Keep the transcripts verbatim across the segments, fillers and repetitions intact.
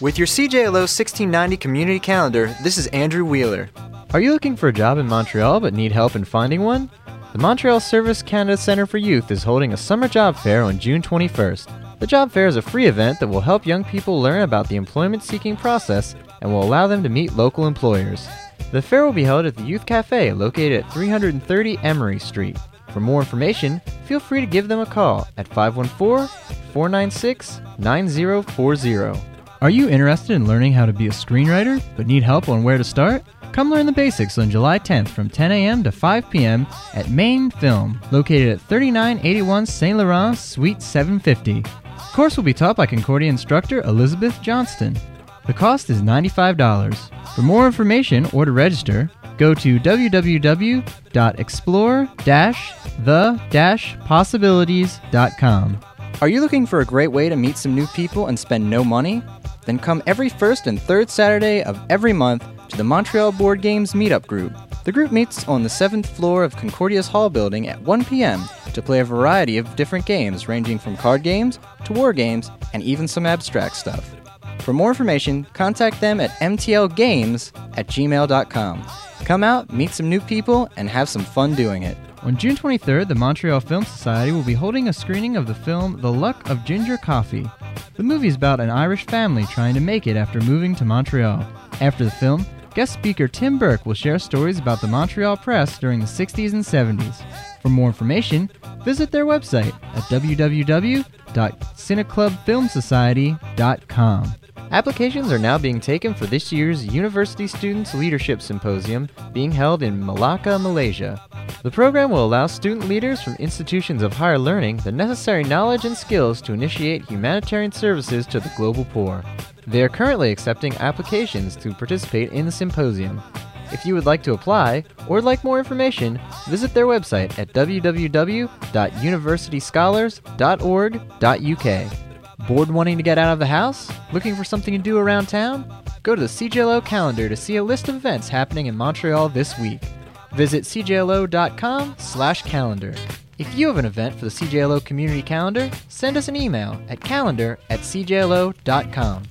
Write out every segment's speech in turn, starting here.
With your C J L O sixteen ninety community calendar, this is Andrew Wheeler. Are you looking for a job in Montreal but need help in finding one? The Montreal Service Canada Centre for Youth is holding a summer job fair on June twenty-first. The job fair is a free event that will help young people learn about the employment-seeking process and will allow them to meet local employers. The fair will be held at the Youth Cafe located at three thirty Emery Street. For more information, feel free to give them a call at five one four, four nine six, nine zero four zero. Are you interested in learning how to be a screenwriter, but need help on where to start? Come learn the basics on July tenth from ten a.m. to five p.m. at Main Film, located at thirty-nine eighty-one Saint Laurent, Suite seven fifty. The course will be taught by Concordia instructor Elizabeth Johnston. The cost is ninety-five dollars. For more information or to register, go to w w w dot explore dash the dash possibilities dot com. Are you looking for a great way to meet some new people and spend no money? Then come every first and third Saturday of every month to the Montreal Board Games Meetup Group. The group meets on the seventh floor of Concordia's Hall building at one p.m. to play a variety of different games ranging from card games to war games and even some abstract stuff. For more information, contact them at m t l games at gmail dot com. Come out, meet some new people, and have some fun doing it. On June twenty-third, the Montreal Film Society will be holding a screening of the film The Luck of Ginger Coffee. The movie is about an Irish family trying to make it after moving to Montreal. After the film, guest speaker Tim Burke will share stories about the Montreal press during the sixties and seventies. For more information, visit their website at w w w dot cineclub film society dot com. Applications are now being taken for this year's University Students Leadership Symposium being held in Malacca, Malaysia. The program will allow student leaders from institutions of higher learning the necessary knowledge and skills to initiate humanitarian services to the global poor. They are currently accepting applications to participate in the symposium. If you would like to apply or would like more information, visit their website at w w w dot university scholars dot org dot u k. Bored wanting to get out of the house? Looking for something to do around town? Go to the C J L O calendar to see a list of events happening in Montreal this week. Visit c j l o dot com slash calendar. If you have an event for the C J L O community calendar, send us an email at calendar at c j l o dot com.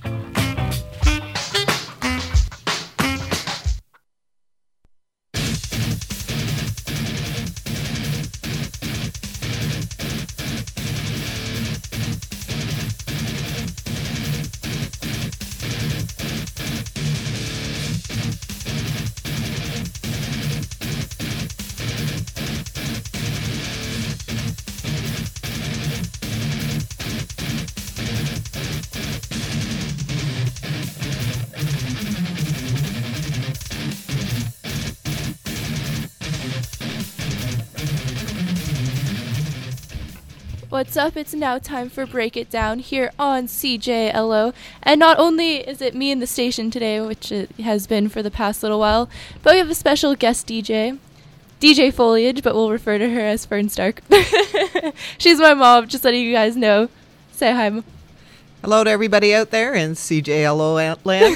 What's up? It's now time for Break It Down here on C J L O. And not only is it me in the station today, which it has been for the past little while, but we have a special guest D J. D J Foliage, but we'll refer to her as Fern Stark. She's my mom, just letting you guys know. Say hi, Mom. Hello to everybody out there in C J L O land.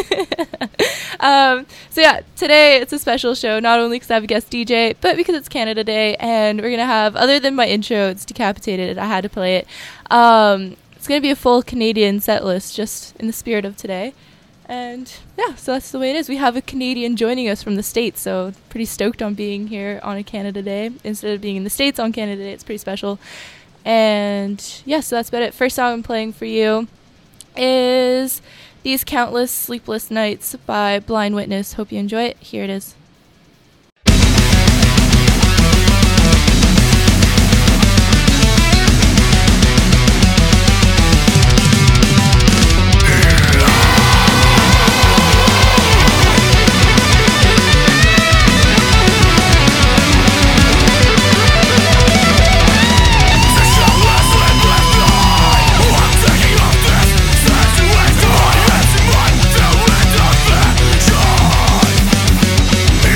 um, so yeah, today it's a special show, not only because I have a guest D J, but because it's Canada Day, and we're going to have, other than my intro, it's Decapitated, I had to play it. Um, it's going to be a full Canadian set list, just in the spirit of today. And yeah, so that's the way it is. We have a Canadian joining us from the States, so pretty stoked on being here on a Canada Day. Instead of being in the States on Canada Day, it's pretty special. And yeah, so that's about it. First song I'm playing for you is These Countless Sleepless Nights by Blind Witness. Hope you enjoy it. Here it is. Situation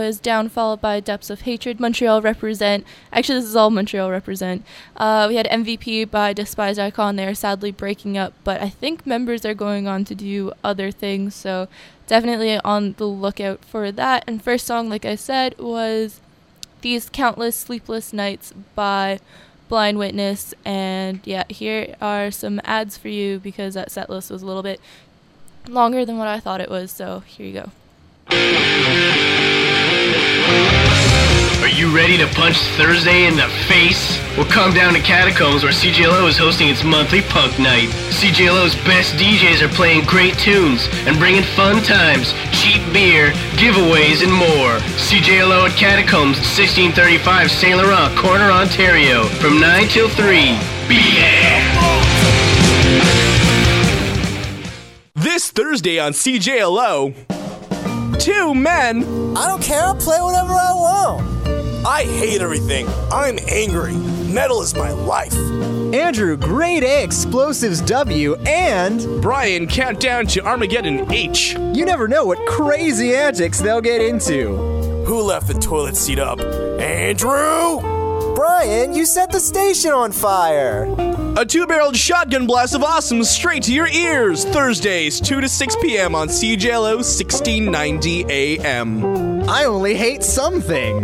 was Downfall by Depths of Hatred. Montreal represent. Actually, this is all Montreal represent. Uh, we had M V P by Despised Icon. They are sadly breaking up, but I think members are going on to do other things, so definitely on the lookout for that. And first song, like I said, was These Countless Sleepless Nights by Blind Witness. And yeah, here are some ads for you because that set list was a little bit longer than what I thought it was, so here you go. Are you ready to punch Thursday in the face? Well, come down to Catacombs where C J L O is hosting its monthly punk night. C J L O's best D Js are playing great tunes and bringing fun times, cheap beer, giveaways, and more. C J L O at Catacombs, sixteen thirty-five Saint Laurent, Corner, Ontario, from nine till three. Be there! This Thursday on C J L O, two men. I don't care, I'll play whatever I want. I hate everything. I'm angry. Metal is my life. Andrew, grade A explosives W, and Brian, countdown to Armageddon H. You never know what crazy antics they'll get into. Who left the toilet seat up? Andrew! Brian, you set the station on fire. A two-barreled shotgun blast of awesome straight to your ears. Thursdays, two to six p.m. on C J L O sixteen ninety A M. I only hate some things.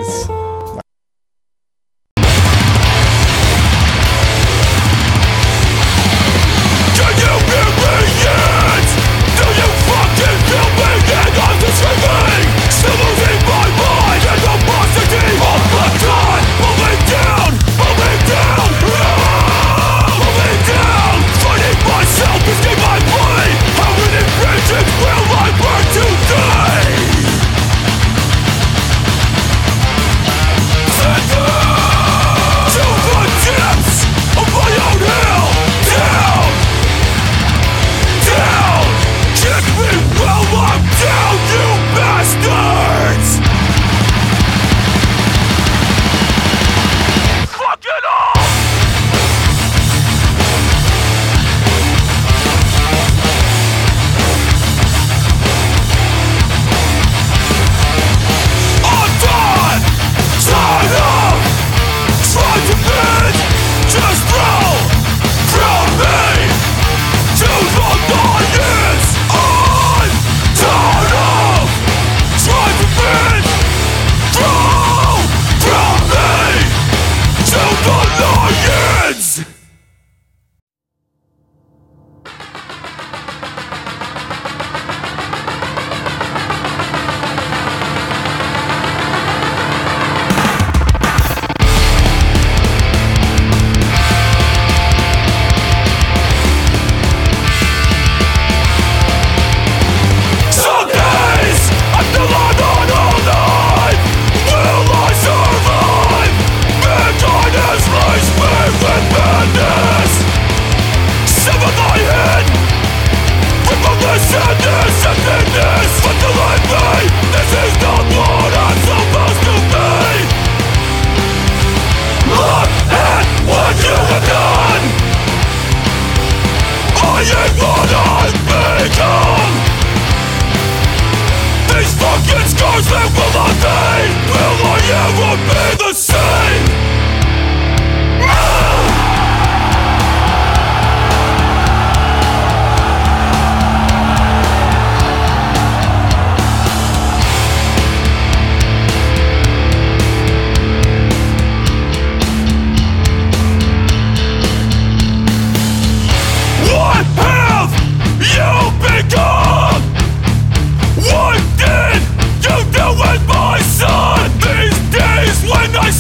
What did you do with my son? These days when I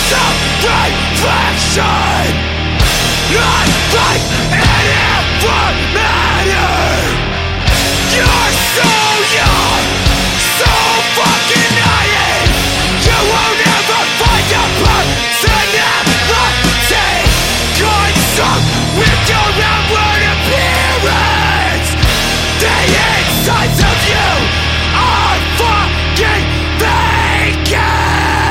some reflection. Not like it ever mattered. You're so young, so fucking naive. You won't ever find your personality. Consumed with your outward appearance. The insides of you are fucking vacant.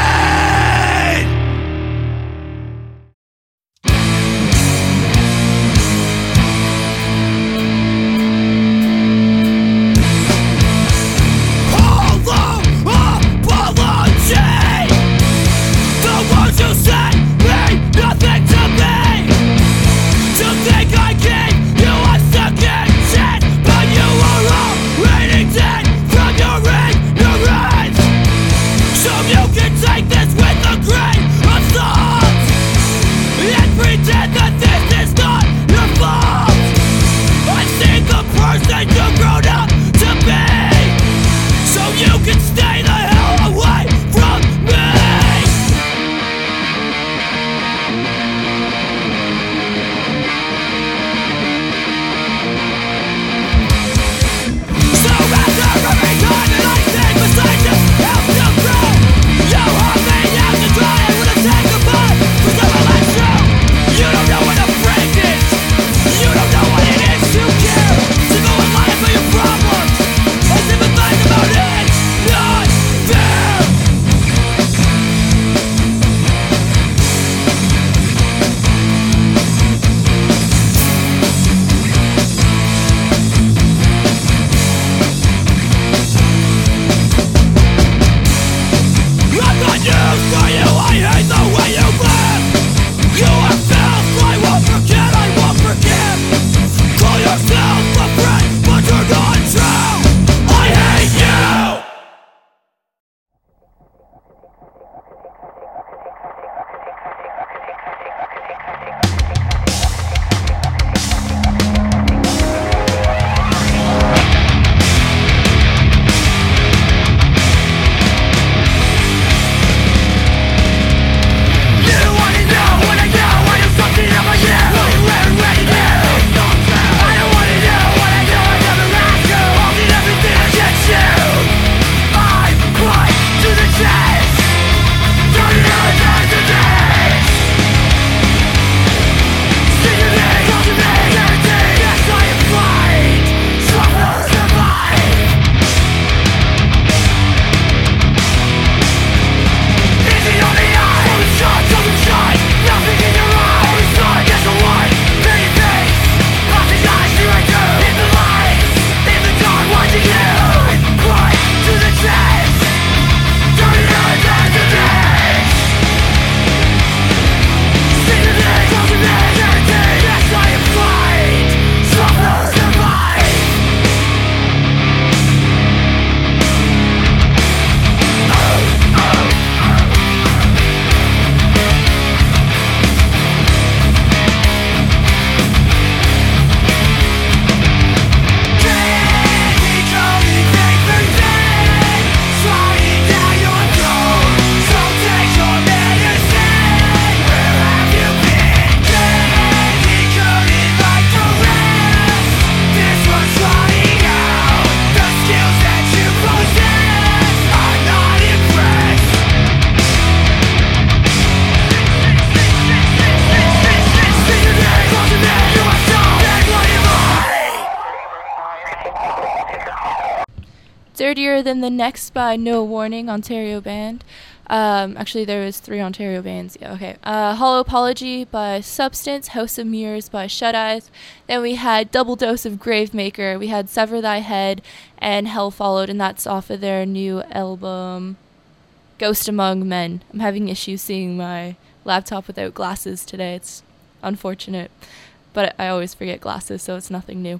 Dirtier Than the Next by No Warning, Ontario band. Um, actually, there was three Ontario bands. Yeah, okay. Uh, Hollow Apology by Substance, House of Mirrors by Shut Eyes. Then we had Double Dose of Gravemaker. We had Sever Thy Head and Hell Followed, and that's off of their new album, Ghost Among Men. I'm having issues seeing my laptop without glasses today. It's unfortunate, but I always forget glasses, so it's nothing new.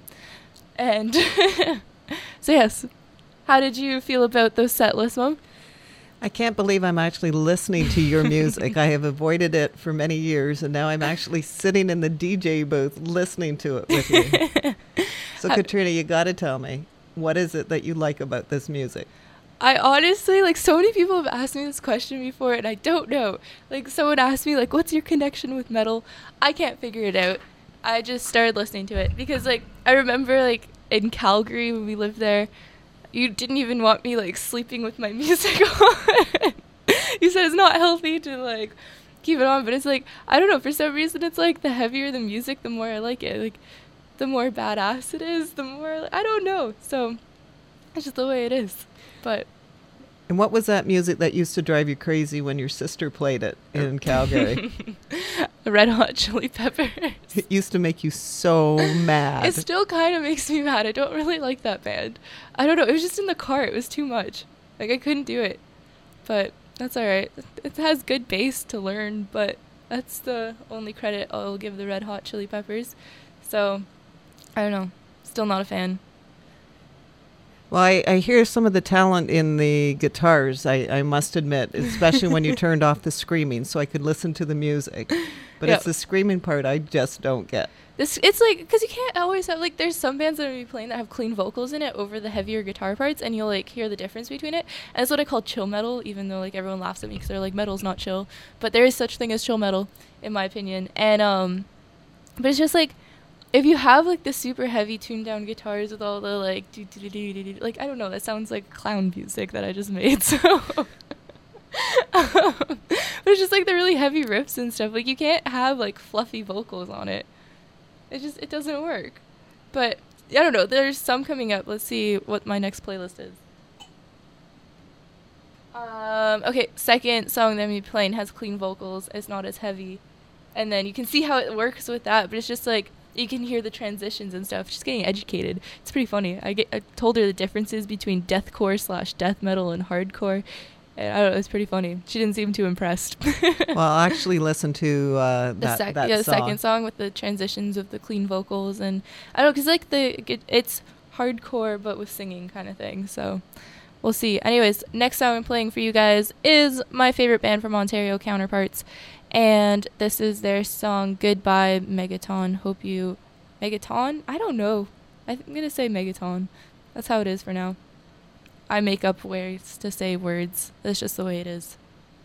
And so yes, how did you feel about those set lists, Mom? I can't believe I'm actually listening to your music. I have avoided it for many years, and now I'm actually sitting in the D J booth listening to it with you. So, Katrina, you got to tell me, what is it that you like about this music? I honestly, like, so many people have asked me this question before, and I don't know. Like, someone asked me, like, what's your connection with metal? I can't figure it out. I just started listening to it because, like, I remember, like, in Calgary when we lived there, you didn't even want me, like, sleeping with my music on. You said it's not healthy to, like, keep it on, but it's, like, I don't know, for some reason it's, like, the heavier the music, the more I like it. Like, the more badass it is, the more, like, I don't know. So, it's just the way it is. But... And what was that music that used to drive you crazy when your sister played it in Calgary? Red Hot Chili Peppers. It used to make you so mad. It still kind of makes me mad. I don't really like that band. I don't know. It was just in the car. It was too much. Like, I couldn't do it. But that's all right. It has good bass to learn, but that's the only credit I'll give the Red Hot Chili Peppers. So, I don't know. Still not a fan. Well, I, I hear some of the talent in the guitars, I, I must admit, especially when you turned off the screaming so I could listen to the music. But Yep. it's the screaming part I just don't get. This It's like, because you can't always have, like, there's some bands that are be playing that have clean vocals in it over the heavier guitar parts, and you'll, like, hear the difference between it. And that's what I call chill metal, even though, like, everyone laughs at me because they're like, metal's not chill. But there is such thing as chill metal, in my opinion. And, um, but it's just, like, if you have, like, the super heavy tuned down guitars with all the, like, doo doo doo doo doo, like, I don't know, that sounds like clown music that I just made, so. um, but it's just, like, the really heavy riffs and stuff. Like, you can't have, like, fluffy vocals on it. It just, it doesn't work. But, I don't know, there's some coming up. Let's see what my next playlist is. Um, okay, second song that I'm playing has clean vocals. It's not as heavy. And then you can see how it works with that, but it's just, like, you can hear the transitions and stuff. She's getting educated. It's pretty funny. I, get, I told her the differences between deathcore slash death metal and hardcore. And I don't know, it was pretty funny. She didn't seem too impressed. Well, I'll actually listen to uh, that, the sec- that yeah, the song. second song with the transitions of the clean vocals. And I don't know, because, like, the it's hardcore but with singing kind of thing. So we'll see. Anyways, next song I'm playing for you guys is my favorite band from Ontario, Counterparts. And this is their song, Goodbye, Megaton. Hope you... Megaton? I don't know. I'm going to say Megaton. That's how it is for now. I make up ways to say words. That's just the way it is.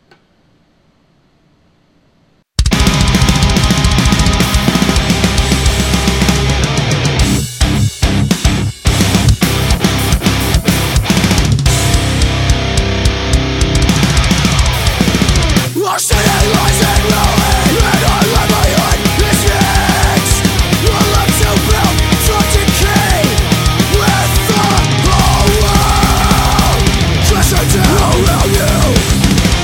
Our city lies in ruin, and our livelihood is fixed. Our lives to build, to decay, with the whole world crashing down around you.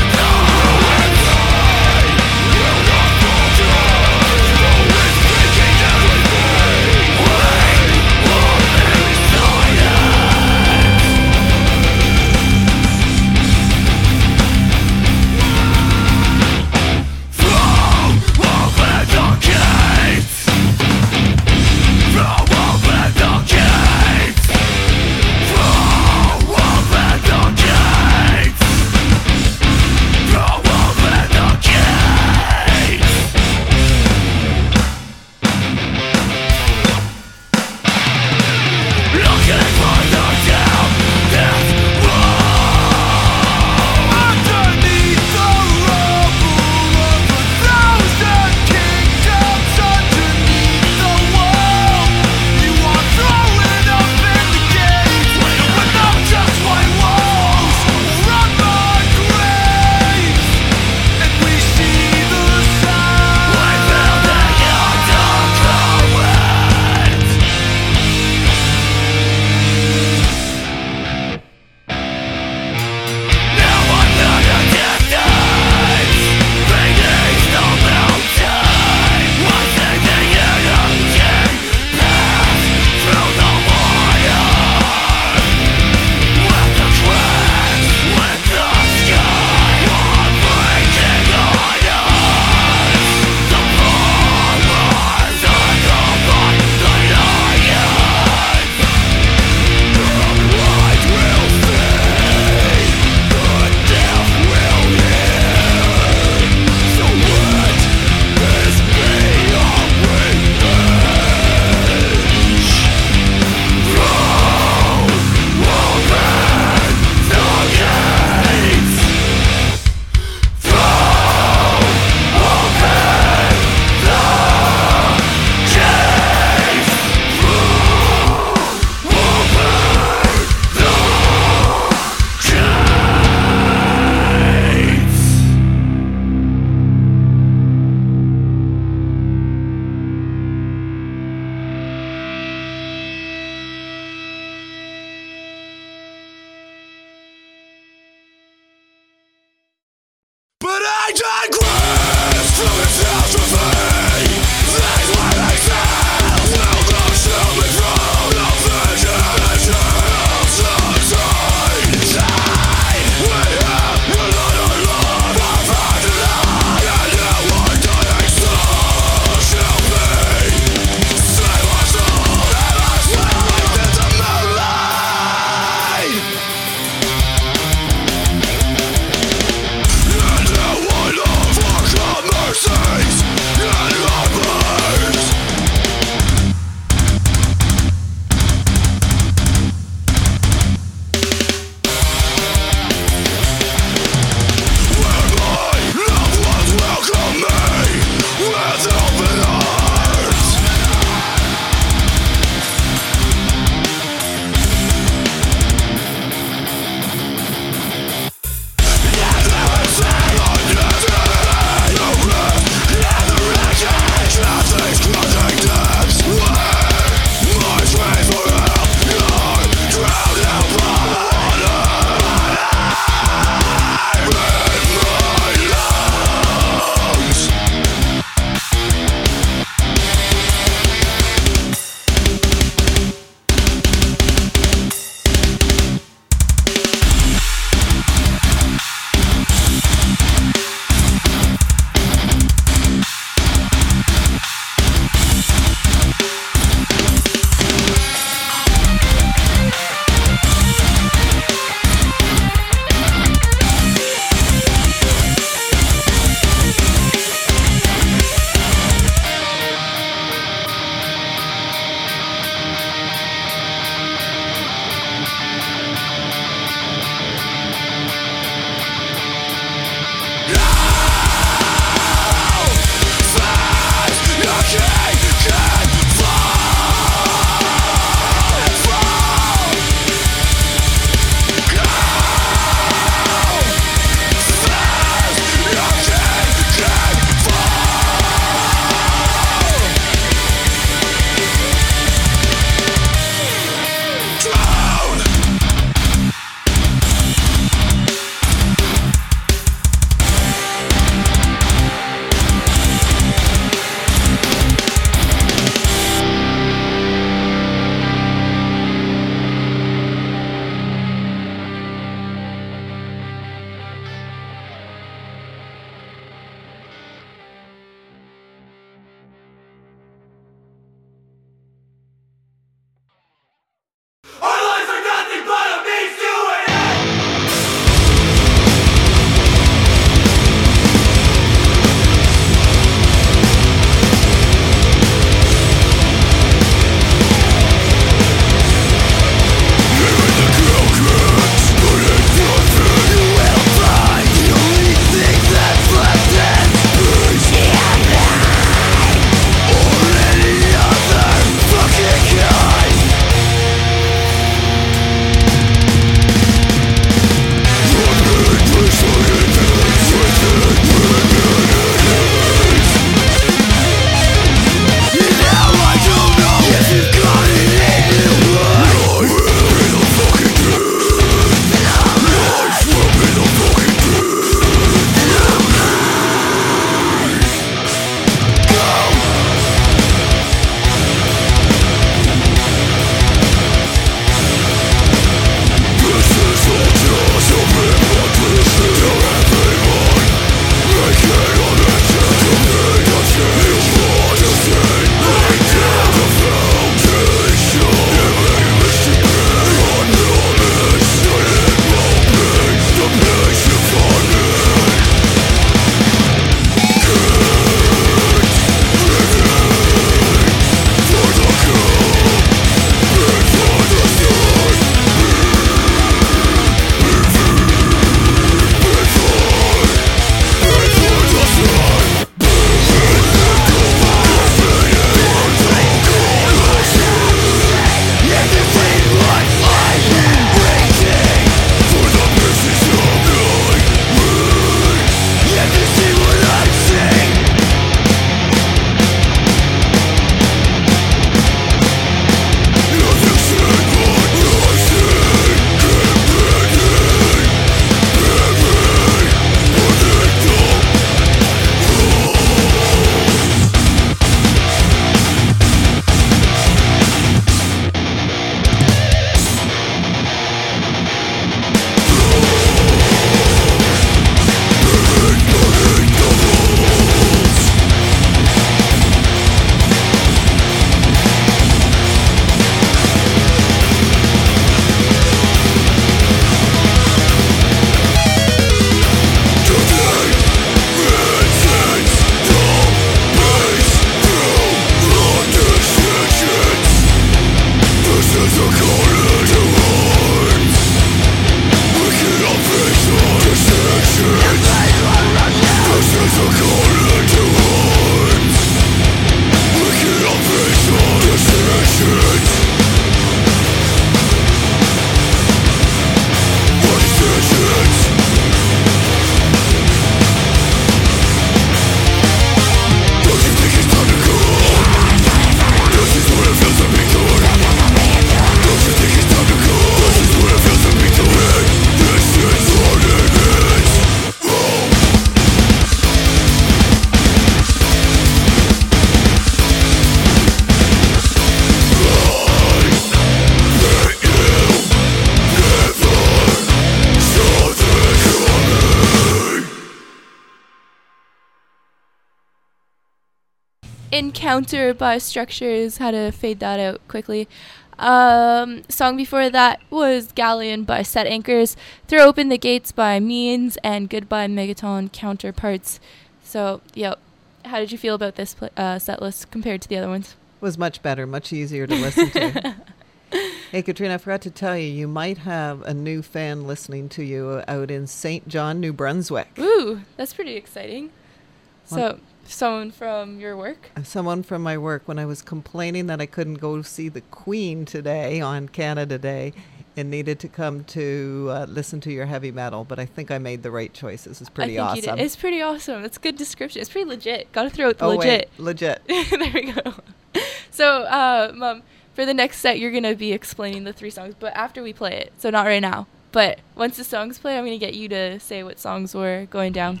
Encounter by Structures. How to fade that out quickly. Um, song before that was Galleon by Set Anchors. Throw Open the Gates by Means, and Goodbye Megaton Counterparts. So, yep. How did you feel about this pl- uh, set list compared to the other ones? Was much better, much easier to listen to. Hey, Katrina, I forgot to tell you, you might have a new fan listening to you out in Saint John, New Brunswick. Ooh, that's pretty exciting. So, someone from your work? Someone from my work. When I was complaining that I couldn't go see the Queen today on Canada Day and needed to come to uh, listen to your heavy metal, but I think I made the right choices. It's pretty I think awesome. You did. It's pretty awesome. It's a good description. It's pretty legit. Gotta throw out the oh, legit. Wait, legit. There we go. So, uh, Mom, for the next set, you're going to be explaining the three songs, but after we play it. So not right now. But once the songs play, I'm going to get you to say what songs were going down.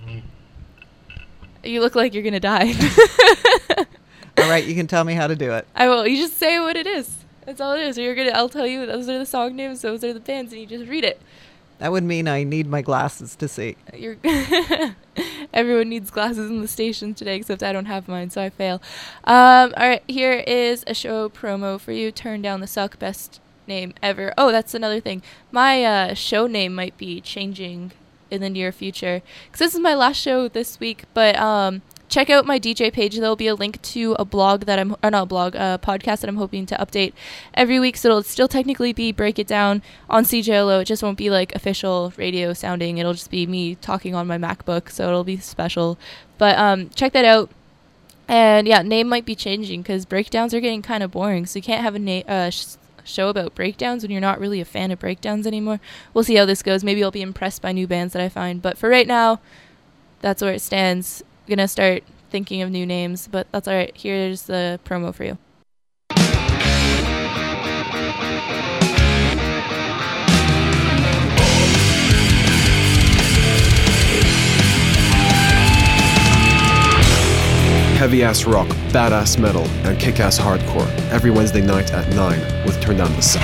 You look like you're going to die. All right, you can tell me how to do it. I will. You just say what it is. That's all it is. You're gonna. I'll tell you. Those are the song names. Those are the bands, and you just read it. That would mean I need my glasses to see. You're Everyone needs glasses in the station today, except I don't have mine, so I fail. Um, all right, here is a show promo for you. Turn Down the Suck, best name ever. Oh, that's another thing. My uh, show name might be changing in the near future, because this is my last show this week. But um, check out my D J page. There'll be a link to a blog that I'm, or not a blog, a podcast that I'm hoping to update every week. So it'll still technically be Break It Down on C J L O. It just won't be like official radio sounding. It'll just be me talking on my MacBook. So it'll be special. But um, check that out. And yeah, name might be changing because breakdowns are getting kind of boring. So you can't have a na- uh, sh- show about breakdowns when you're not really a fan of breakdowns anymore. We'll see how this goes. Maybe I'll be impressed by new bands that I find. But for right now, that's where it stands. Gonna start thinking of new names, but that's all right. Here's the promo for you. Heavy ass rock, badass metal, and kick ass hardcore every Wednesday night at nine with Turn Down the Suck.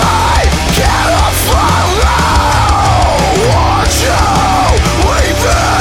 Cannot follow what you we've been.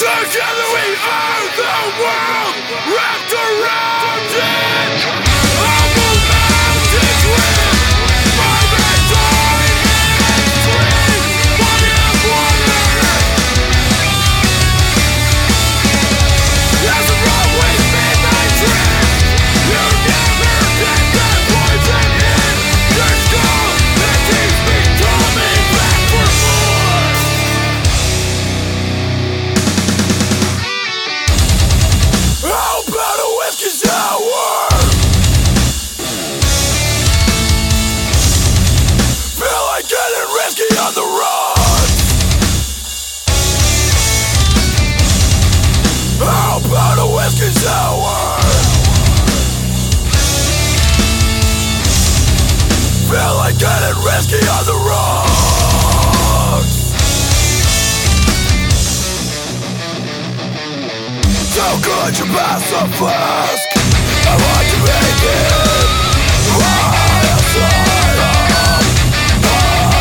Together we own the world, wrapped around it. Humble mountains with my divine history, body of water. There's a wrong with midnight dream. You never get that poison in your skull that keeps me coming back for more. How about a whiskey sour? Feel like getting risky on the run. How about a whiskey sour? Feel like getting risky on the run. So could you pass the flask? I want to make it right outside of the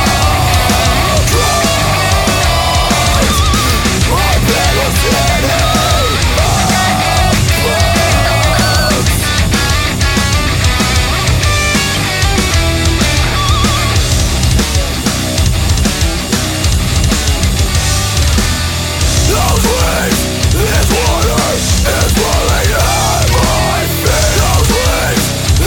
drugs. I've been a city of bugs. Those waves, this water is rolling at my feet. Those waves,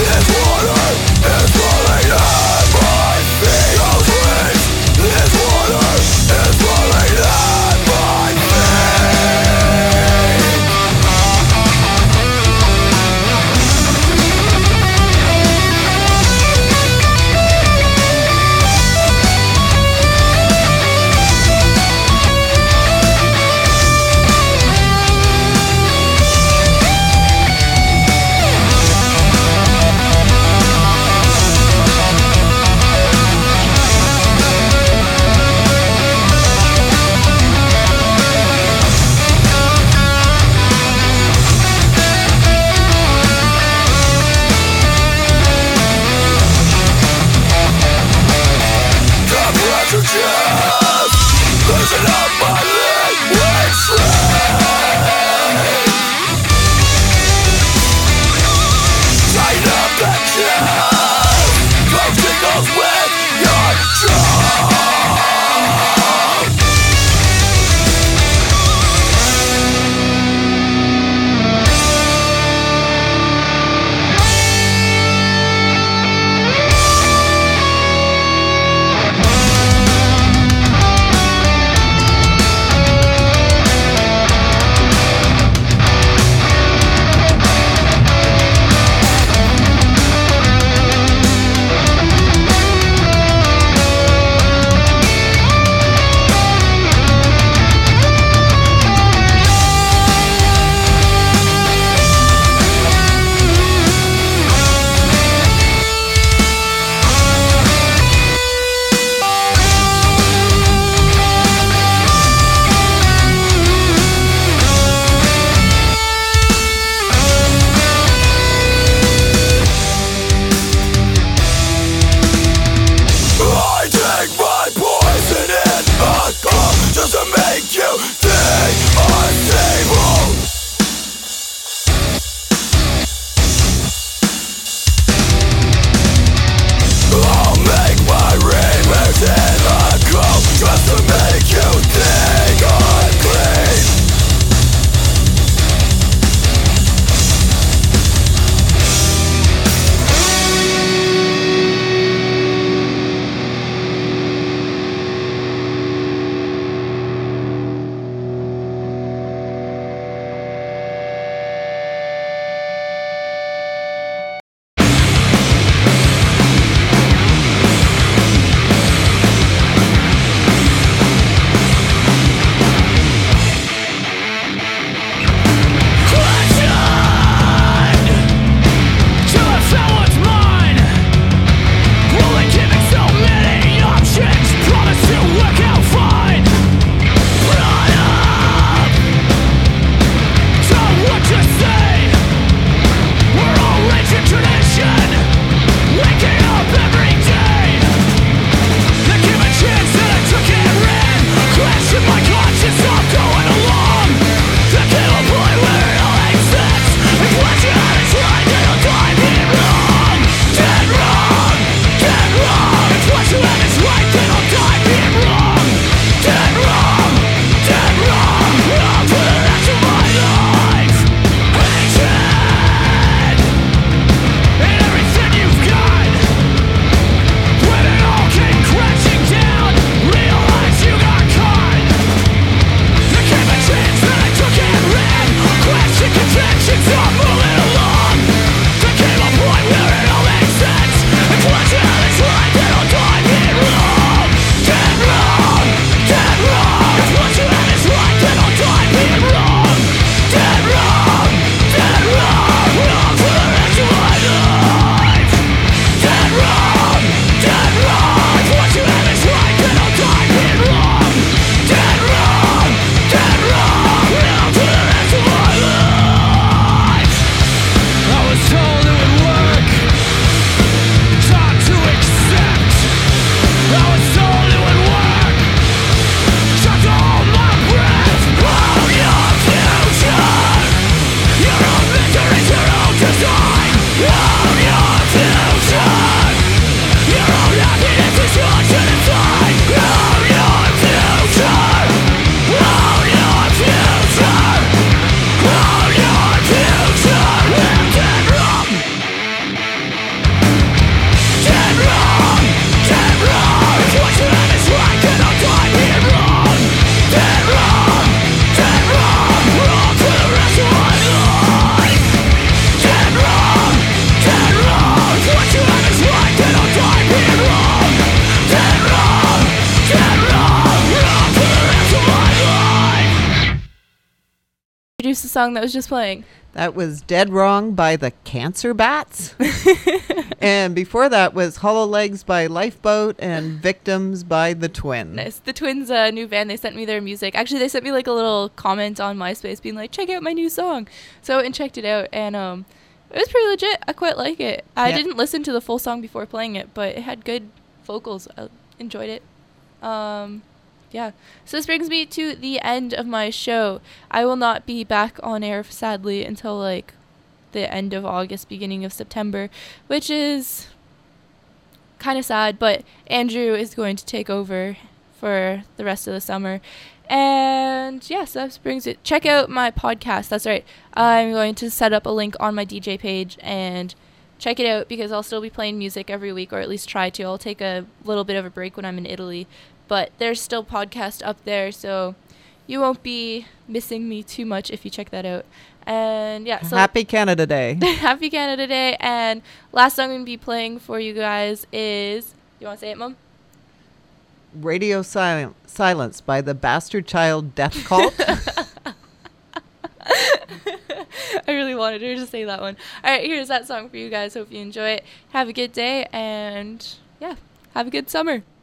song that was just playing? That was Dead Wrong by the Cancer Bats. And before that was Hollow Legs by Lifeboat and Victims by The Twins. Nice. The Twins' uh, new band, they sent me their music. Actually, they sent me like a little comment on MySpace being like, check out my new song. So I went and checked it out, and um, it was pretty legit. I quite like it. I Yeah. didn't listen to the full song before playing it, but it had good vocals. I enjoyed it. Um, yeah. So this brings me to the end of my show. I will not be back on air, sadly, until like the end of August, beginning of September, which is kind of sad, but Andrew is going to take over for the rest of the summer. And yes, that brings it. Check out my podcast. That's right. I'm going to set up a link on my D J page and check it out, because I'll still be playing music every week, or at least try to. I'll take a little bit of a break when I'm in Italy, but there's still podcast up there, so you won't be missing me too much if you check that out. And yeah, so Happy Canada Day. Happy Canada Day. And last song I'm going to be playing for you guys is, you want to say it, Mom? Radio Sil- Silence by the Bastard Child Death Cult. I really wanted her to say that one. All right, here's that song for you guys. Hope you enjoy it. Have a good day, and yeah, have a good summer.